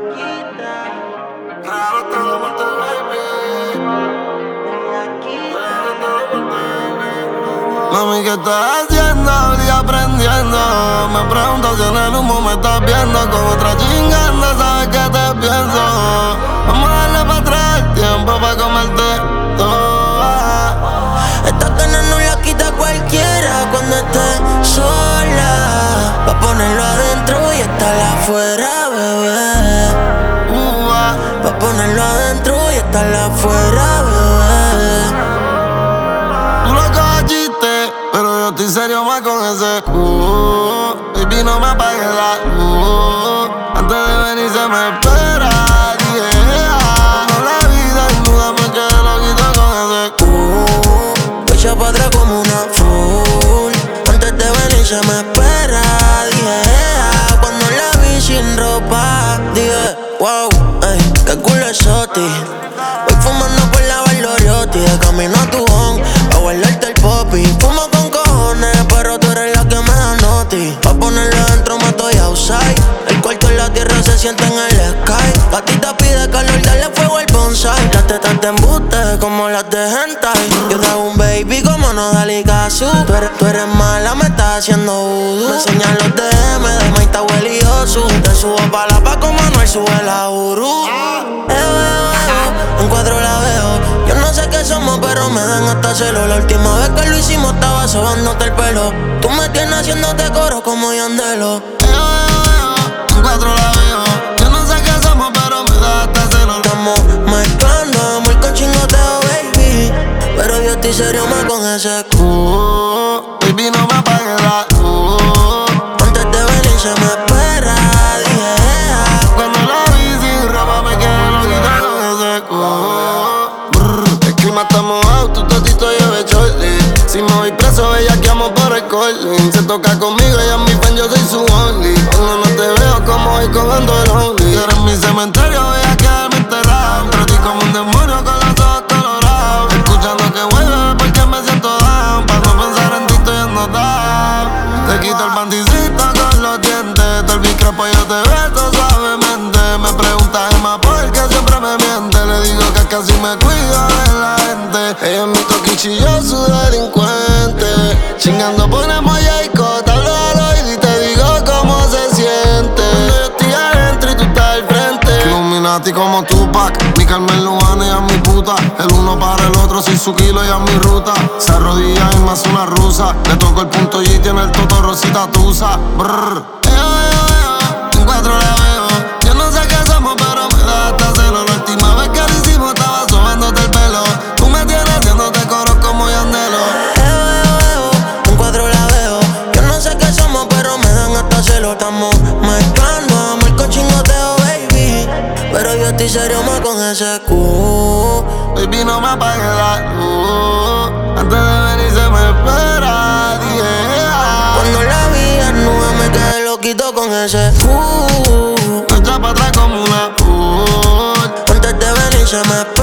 Mami, ¿qué estás haciendo? Estoy aprendiendo. Me pregunto si en el humo me estás viendo. Con otra chingando, sabes que te pienso. Vamos a darle para atrás el tiempo para comerte toda. Esta pena no la quita cualquiera cuando esté sola. Pa' ponerlo adentro y estar afuera, bebé. Pa' ponerlo adentro y estar afuera, bebé. Tú lo coges chiste, pero yo estoy serio más con ese baby, no me apagues la luz. Antes de venir se me espera, yeah. No la vida y duda me quedé loquito con ese Echa pa' atrás como una full. Antes de venir se me espera, dije. Cuando la vi sin ropa, dije, wow, ey, qué culo es Soti. Voy fumando por la Valdoriotti, de camino a tu home, pa' guardarte el popi. Fumo con cojones, pero tú eres la que me da noti. Pa' ponerlo dentro me estoy outside. El cuarto en la tierra se siente en el sky. Gatita pide calor, dale fuego al bonsai. Las tetas te embuste como las de hentai. Yo te hago un baby como no dale caso. Tú eres mala, me estás haciendo vudú. Me enseñan los DM de Maita, Well y Osu. Te subo pa' la pa' como Manuel sube la Uru. En cuadro la veo. Yo no sé qué somos, pero me dan hasta celo. La última vez que lo hicimos estaba sobándote el pelo. Tú me tienes haciéndote coro como Yandelo. en cuatro la veo. Yo no sé qué somos, pero me da hasta celo. Estamos mezclando amor con chingoteo, baby. Pero yo estoy serio más con ese baby, no me apagues la luz. Antes de venir se me espera, dije. Cuando la vi sin ropa me quedé loquita con ese el clima está mojado, tu totito lleve chorli. Si me voy preso, bellaqueamos por el calling. Se toca conmigo, ella es mi fan, yo soy su only. Cuando no te veo, como voy cogiendo el only. Tú eres mi cementerio, voy a quedarme enterrado. Entre ti como un demonio con los ojos colorados. Escuchando que vuelve porque me siento down. Pa' no pensar en ti estoy down. Te quito el panticito con los dientes. Del bicrepo yo te beso suavemente. Me pregunta Emma por qué siempre me miente. Le digo que casi me cuido de la gente. Ella es mi toquichi, yo su delincuente. Chingando ponemos Jayco, te hablo al oído y te digo cómo se siente. Yo estoy adentro y tú estás al frente. Illuminati como Tupac, mi Carmen Luján, ella es mi puta. El uno para el otro, sin su kilo, ella es mi ruta. Se arrodilla y más una rusa. Le toco el punto G, tiene el toto rosita tusa. Brrr. En cuatro la veo. Yo no sé qué somos, pero me da hasta celo. La última vez que lo hicimos estaba sobándote el pelo. Tú me tienes haciéndote coro como Yandelo. En cuadro la veo. Yo no sé qué somos, pero me dan hasta celo. Estamos mezclando amor con chingoteo, baby. Pero yo estoy serio más con ese baby, no me apagues la luz. Antes de venir se me espera, yeah. Cuando la vi desnuda me quedé loquito con ese me echa para atrás como una pool. Antes de venir se me